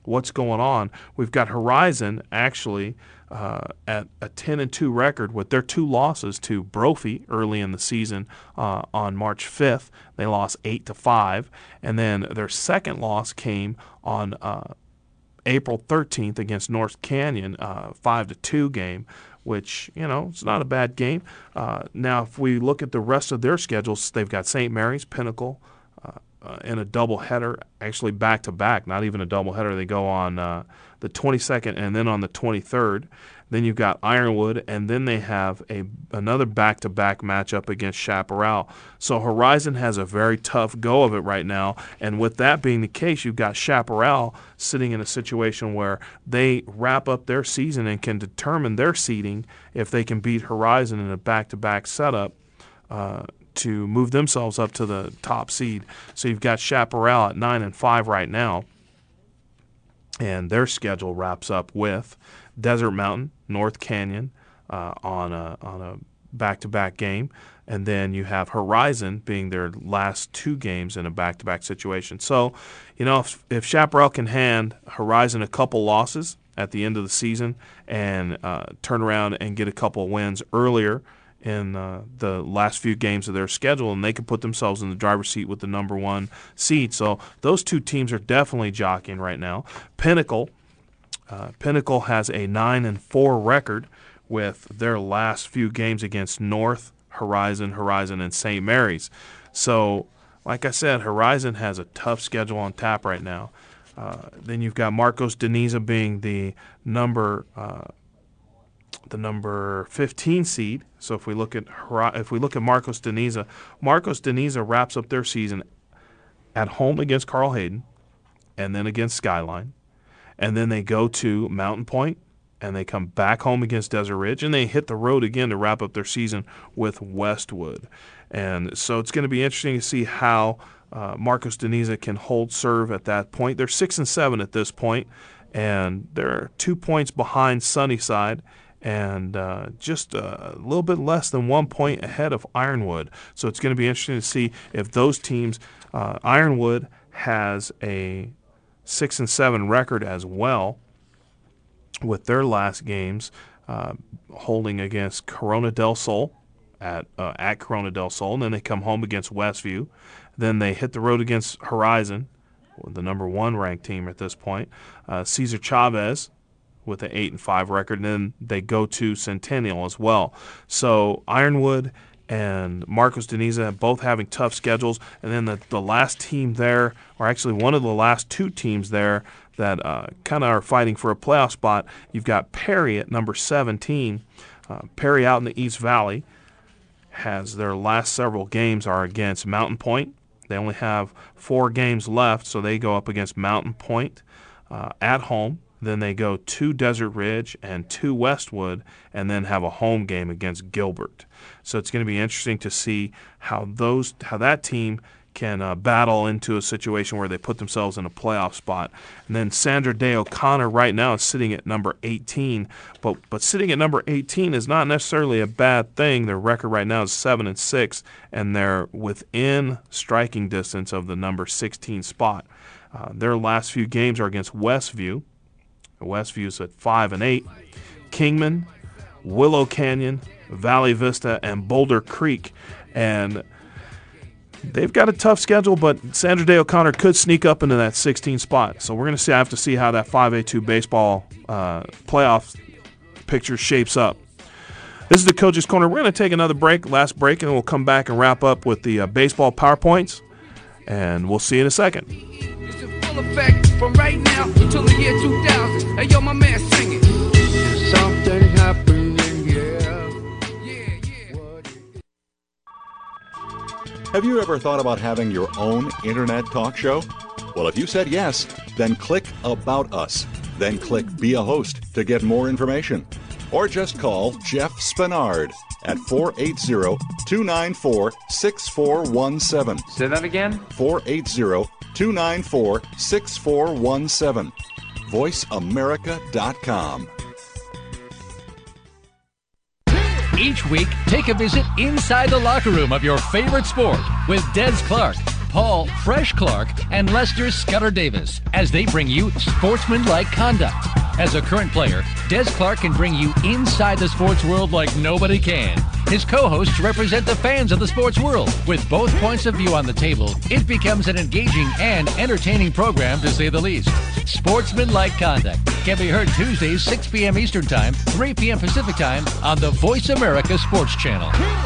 what's going on. We've got Horizon actually at a 10-2 record with their 2 losses to Brophy early in the season on March 5th. They lost 8-5, and then their second loss came on April 13th against North Canyon, 5-2 game, which, it's not a bad game. Now, if we look at the rest of their schedules, they've got St. Mary's, Pinnacle, in a doubleheader, actually back-to-back, not even a doubleheader. They go on the 22nd and then on the 23rd. Then you've got Ironwood, and then they have another back-to-back matchup against Chaparral. So Horizon has a very tough go of it right now, and with that being the case, you've got Chaparral sitting in a situation where they wrap up their season and can determine their seeding if they can beat Horizon in a back-to-back setup to move themselves up to the top seed. So you've got Chaparral at 9-5 right now, and their schedule wraps up with Desert Mountain, North Canyon on a back-to-back game, and then you have Horizon being their last 2 games in a back-to-back situation. So, if Chaparral can hand Horizon a couple losses at the end of the season and turn around and get a couple wins earlier in the last few games of their schedule, and they can put themselves in the driver's seat with the number 1 seed. So those 2 teams are definitely jockeying right now. Pinnacle has a 9-4 record with their last few games against North, Horizon, and St. Mary's. So, like I said, Horizon has a tough schedule on tap right now. Then you've got Marcos Deniza being the number 15 seed. So if we look at Marcos Deniza wraps up their season at home against Carl Hayden, and then against Skyline, and then they go to Mountain Point, and they come back home against Desert Ridge, and they hit the road again to wrap up their season with Westwood. And so it's going to be interesting to see how Marcos Deniza can hold serve at that point. They're 6-7 at this point, and they're 2 points behind Sunnyside, and just a little bit less than 1 point ahead of Ironwood. So it's going to be interesting to see if those teams, Ironwood has a 6-7 record as well, with their last games holding against Corona del Sol at Corona del Sol, and then they come home against Westview. Then they hit the road against Horizon, the number 1 ranked team at this point. Cesar Chavez with an 8-5 record, and then they go to Centennial as well. So Ironwood and Marcos Deniza both having tough schedules, and then the last team there, or actually one of the last 2 teams there that kind of are fighting for a playoff spot, you've got Perry at number 17. Perry out in the East Valley has their last several games are against Mountain Point. They only have 4 games left, so they go up against Mountain Point at home. Then they go to Desert Ridge and to Westwood, and then have a home game against Gilbert. So it's going to be interesting to see how that team can battle into a situation where they put themselves in a playoff spot. And then Sandra Day O'Connor right now is sitting at number 18, but sitting at number 18 is not necessarily a bad thing. Their record right now is 7-6, and they're within striking distance of the number 16 spot. Their last few games are against Westview. Westview's at 5-8. Kingman, Willow Canyon, Valley Vista, and Boulder Creek. And they've got a tough schedule, but Sandra Day O'Connor could sneak up into that 16 spot. So we're going to have to see how that 5A2 baseball playoff picture shapes up. This is the Coach's Corner. We're going to take another last break, and then we'll come back and wrap up with the baseball PowerPoints. And we'll see you in a second. Effect from right now until the year 2000. Hey, yo, my man, sing it. Something happening, yeah. Have you ever thought about having your own internet talk show? Well, if you said yes, then click About Us. Then click Be a Host to get more information. Or just call Jeff Spinard at 480-294-6417. Say that again? 480-294-6417. VoiceAmerica.com. Each week, take a visit inside the locker room of your favorite sport with Des Clark. Paul Fresh Clark and Lester Skeller Davis as they bring you Sportsmanlike Conduct. As a current player, Des Clark can bring you inside the sports world like nobody can. His co-hosts represent the fans of the sports world. With both points of view on the table, it becomes an engaging and entertaining program, to say the least. Sportsmanlike Conduct can be heard Tuesdays, 6 p.m. Eastern Time, 3 p.m. Pacific Time on the Voice America Sports Channel.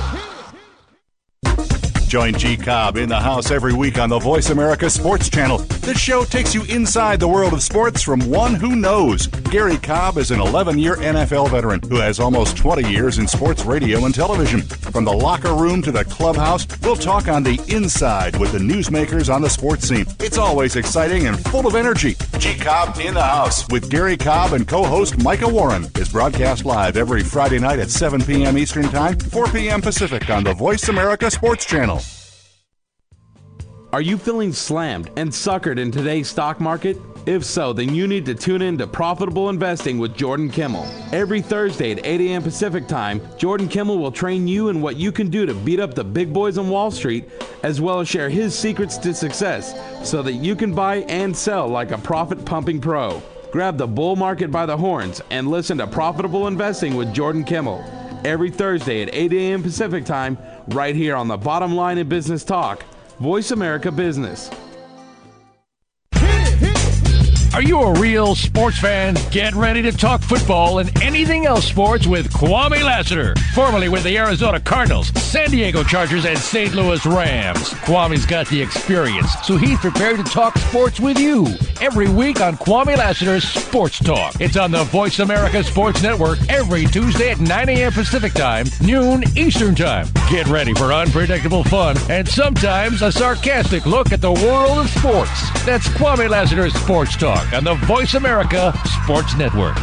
Join G. Cobb in the house every week on the Voice America Sports Channel. This show takes you inside the world of sports from one who knows. Gary Cobb is an 11-year NFL veteran who has almost 20 years in sports radio and television. From the locker room to the clubhouse, we'll talk on the inside with the newsmakers on the sports scene. It's always exciting and full of energy. G. Cobb in the house with Gary Cobb and co-host Micah Warren is broadcast live every Friday night at 7 p.m. Eastern Time, 4 p.m. Pacific on the Voice America Sports Channel. Are you feeling slammed and suckered in today's stock market? If so, then you need to tune in to Profitable Investing with Jordan Kimmel. Every Thursday at 8 a.m. Pacific Time, Jordan Kimmel will train you in what you can do to beat up the big boys on Wall Street, as well as share his secrets to success so that you can buy and sell like a profit-pumping pro. Grab the bull market by the horns and listen to Profitable Investing with Jordan Kimmel. Every Thursday at 8 a.m. Pacific Time, right here on the Bottom Line in Business Talk, Voice America Business. Are you a real sports fan? Get ready to talk football and anything else sports with Kwame Lassiter, formerly with the Arizona Cardinals, San Diego Chargers, and St. Louis Rams. Kwame's got the experience, so he's prepared to talk sports with you every week on Kwame Lassiter's Sports Talk. It's on the Voice America Sports Network every Tuesday at 9 a.m. Pacific Time, noon Eastern Time. Get ready for unpredictable fun and sometimes a sarcastic look at the world of sports. That's Kwame Lassiter's Sports Talk on the Voice America Sports Network.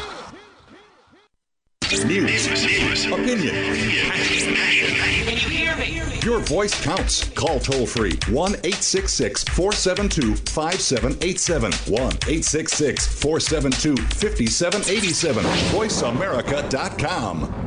News, opinion. Your voice counts. Call toll-free 1-866-472-5787. 1-866-472-5787. VoiceAmerica.com.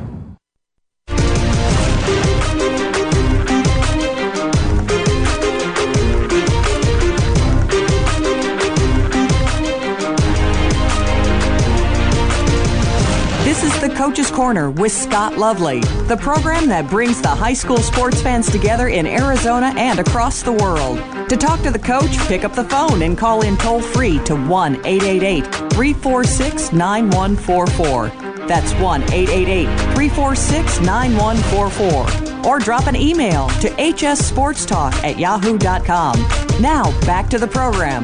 This is the Coach's Corner with Scott Lovely, the program that brings the high school sports fans together in Arizona and across the world. To talk to the coach, pick up the phone and call in toll-free to 1-888-346-9144. That's 1-888-346-9144. Or drop an email to hssportstalk@yahoo.com. Now, back to the program.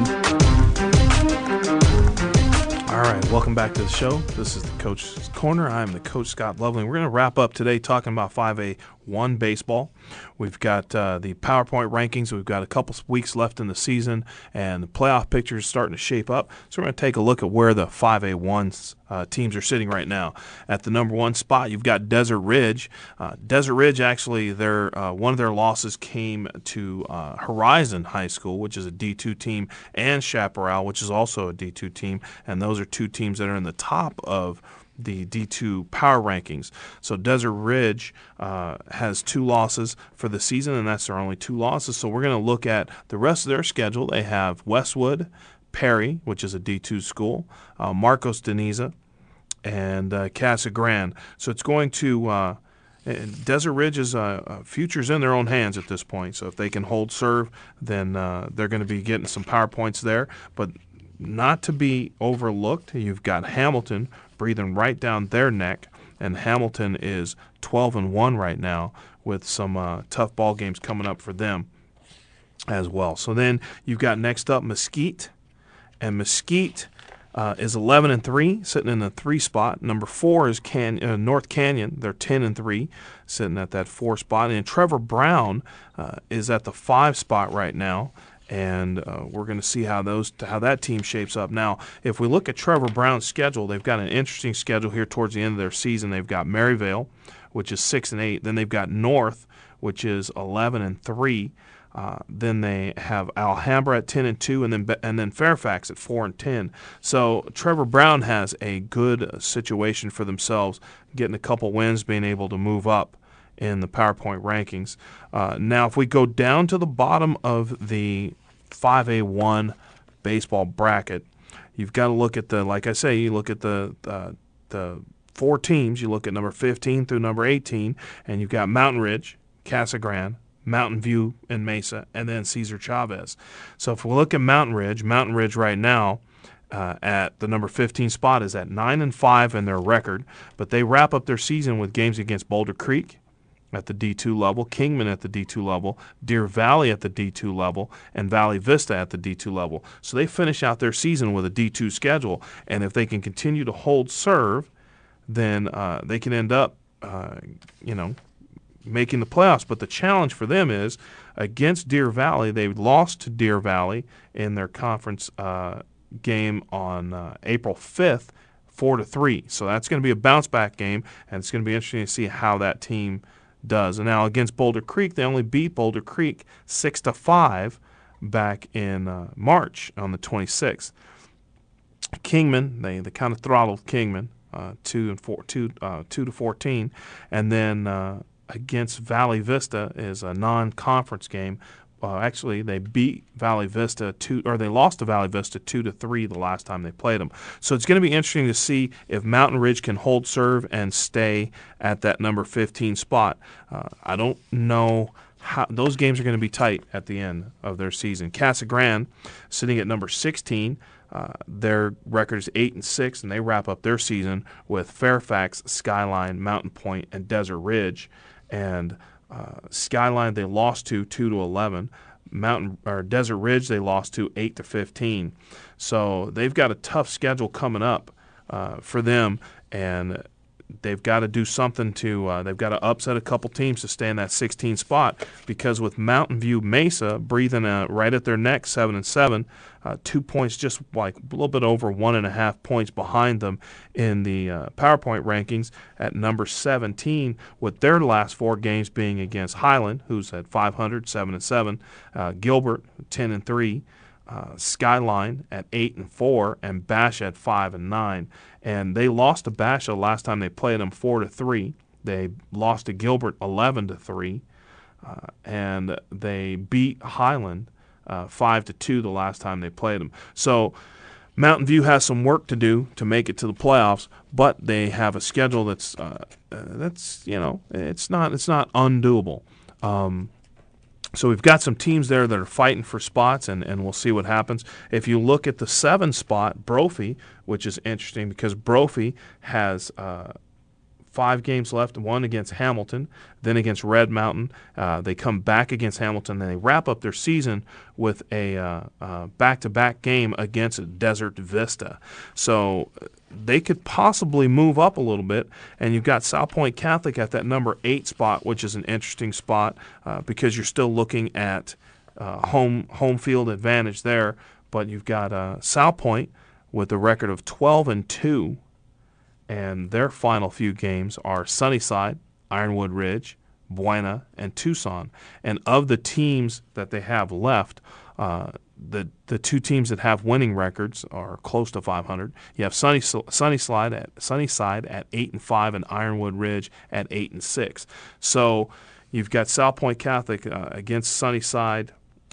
All right, welcome back to the show. This is the Coach's Corner. I'm the Coach, Scott Lovely. We're going to wrap up today talking about 5A1 baseball. We've got the PowerPoint rankings. We've got a couple weeks left in the season, and the playoff picture is starting to shape up. So we're going to take a look at where the 5A1 teams are sitting right now. At the number one spot, you've got Desert Ridge. Desert Ridge, actually, one of their losses came to Horizon High School, which is a D2 team, and Chaparral, which is also a D2 team, and those are two teams that are in the top of the D2 power rankings. So Desert Ridge has two losses for the season, and that's their only two losses. So we're going to look at the rest of their schedule. They have Westwood, Perry, which is a D2 school, Marcos Deniza, and Casa Grande. So it's going to Desert Ridge's future's in their own hands at this point. So if they can hold serve, then they're going to be getting some power points there. But not to be overlooked, you've got Hamilton breathing right down their neck, and Hamilton is 12-1 right now with some tough ball games coming up for them as well. So then you've got next up Mesquite, and Mesquite is 11-3, sitting in the 3 spot. Number 4 is North Canyon. They're 10-3, sitting at that 4 spot. And Trevor Brown is at the 5 spot right now. And we're going to see how that team shapes up. Now, if we look at Trevor Brown's schedule, they've got an interesting schedule here towards the end of their season. They've got Maryvale, which is 6-8. Then they've got North, which is 11-3. Then they have Alhambra at 10-2, and then Fairfax at 4-10. So Trevor Brown has a good situation for themselves, getting a couple wins, being able to move up in the PowerPoint rankings. Now, if we go down to the bottom of the 5A1 baseball bracket, you've got to look at like I say, you look at the 4 teams. You look at number 15 through number 18, and you've got Mountain Ridge, Casa Grande, Mountain View, and Mesa, and then Cesar Chavez. So if we look at Mountain Ridge right now at the number 15 spot is at 9-5 in their record, but they wrap up their season with games against Boulder Creek at the D2 level, Kingman at the D2 level, Deer Valley at the D2 level, and Valley Vista at the D2 level. So they finish out their season with a D2 schedule, and if they can continue to hold serve, then they can end up, making the playoffs. But the challenge for them is against Deer Valley. They lost to Deer Valley in their conference game on April 5th, 4-3. So that's going to be a bounce-back game, and it's going to be interesting to see how that team does. And now against Boulder Creek, they only beat Boulder Creek 6-5 back in March on the 26th. Kingman, they kind of throttled Kingman 2-14, and then against Valley Vista is a non-conference game. Actually, they beat Valley Vista they lost to Valley Vista 2-3 the last time they played them. So it's going to be interesting to see if Mountain Ridge can hold serve and stay at that number 15 spot. I don't know how those games are going to be tight at the end of their season. Casa Grande sitting at number 16. Their record is 8-6, and they wrap up their season with Fairfax, Skyline, Mountain Point, and Desert Ridge. And Skyline they lost to 2-11. Desert Ridge they lost to 8-15. So they've got a tough schedule coming up for them, and they've got to do something to they've got to upset a couple teams to stay in that 16 spot, because with Mountain View Mesa breathing right at their neck, 7-7, 2 points, just like a little bit over 1.5 points behind them in the PowerPoint rankings at number 17, with their last 4 games being against Highland, who's at 500, 7-7, Gilbert 10-3, Skyline at 8-4, and Bash at 5-9. And they lost to Basha last time they played them 4-3. They lost to Gilbert 11-3, and they beat Highland 5-2 the last time they played them. So Mountain View has some work to do to make it to the playoffs, but they have a schedule that's it's not undoable. So we've got some teams there that are fighting for spots, and we'll see what happens. If you look at the 7 spot, Brophy, which is interesting because Brophy has 5 games left, one against Hamilton, then against Red Mountain. They come back against Hamilton, then they wrap up their season with a back-to-back game against Desert Vista. So they could possibly move up a little bit, and you've got South Point Catholic at that number 8 spot, which is an interesting spot because you're still looking at home field advantage there, but you've got South Point with a record of 12-2, and their final few games are Sunnyside, Ironwood Ridge, Buena, and Tucson. And of the teams that they have left, the 2 teams that have winning records are close to 500. You have Sunnyside at 8-5 and Ironwood Ridge at 8-6. So you've got South Point Catholic against Sunnyside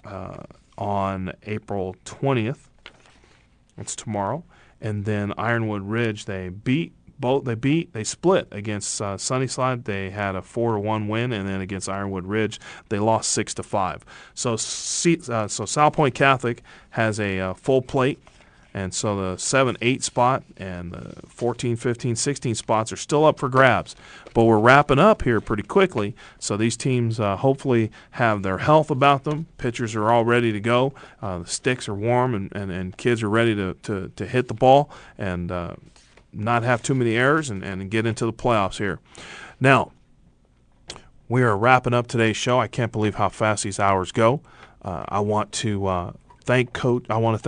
on April 20th. It's tomorrow. And then Ironwood Ridge, they split against Sunnyside. They had a 4-1 win, and then against Ironwood Ridge, they lost 6-5. So South Point Catholic has a full plate, and so the 7-8 spot and the 14, 15, 16 spots are still up for grabs. But we're wrapping up here pretty quickly, so these teams hopefully have their health about them. Pitchers are all ready to go. The sticks are warm, and kids are ready to hit the ball and not have too many errors and get into the playoffs here. Now, we are wrapping up today's show. I can't believe how fast these hours go. I want to thank Coach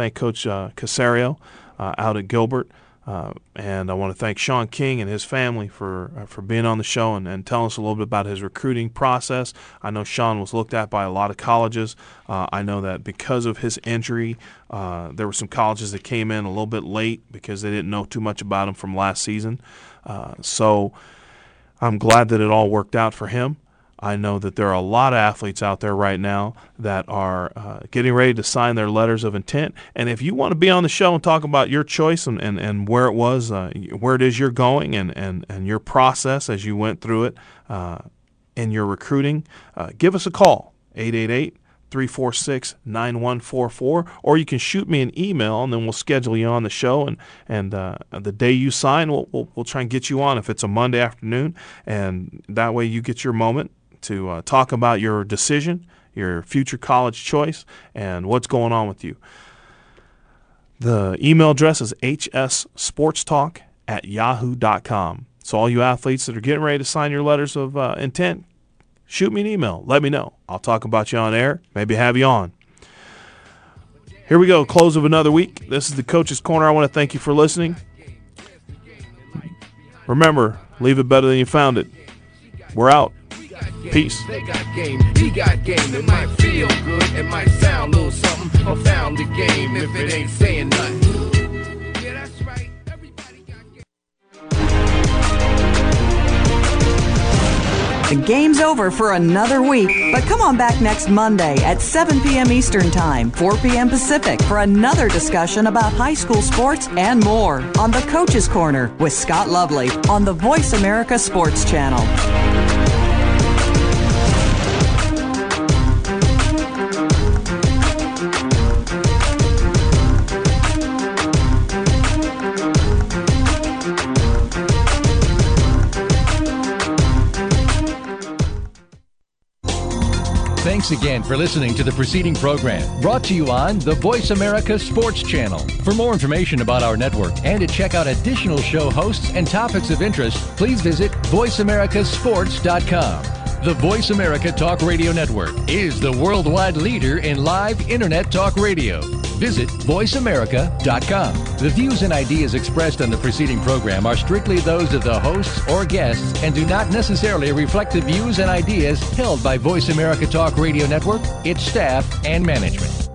Casario out at Gilbert, and I want to thank Sean King and his family for being on the show and telling us a little bit about his recruiting process. I know Sean was looked at by a lot of colleges. I know that because of his injury, there were some colleges that came in a little bit late because they didn't know too much about him from last season. So I'm glad that it all worked out for him. I know that there are a lot of athletes out there right now that are getting ready to sign their letters of intent. And if you want to be on the show and talk about your choice and where it was, where it is you're going and your process as you went through it in your recruiting, give us a call, 888-346-9144, or you can shoot me an email, and then we'll schedule you on the show. And the day you sign, we'll try and get you on if it's a Monday afternoon, and that way you get your moment to talk about your decision, your future college choice, and what's going on with you. The email address is hssportstalk@yahoo.com. So all you athletes that are getting ready to sign your letters of intent, shoot me an email. Let me know. I'll talk about you on air, maybe have you on. Here we go, close of another week. This is the Coach's Corner. I want to thank you for listening. Remember, leave it better than you found it. We're out. Peace. They got game, he got game. It might feel good, it might sound a little something. I found the game if it ain't saying nothing. Yeah, that's right. Everybody got game. The game's over for another week, but come on back next Monday at 7 p.m. Eastern Time, 4 p.m. Pacific for another discussion about high school sports and more on the Coach's Corner with Scott Lovely on the Voice America Sports Channel. Thanks again for listening to the preceding program, brought to you on the Voice America Sports Channel. For more information about our network and to check out additional show hosts and topics of interest, please visit voiceamericasports.com. The Voice America Talk Radio Network is the worldwide leader in live Internet talk radio. Visit voiceamerica.com. The views and ideas expressed on the preceding program are strictly those of the hosts or guests and do not necessarily reflect the views and ideas held by Voice America Talk Radio Network, its staff, and management.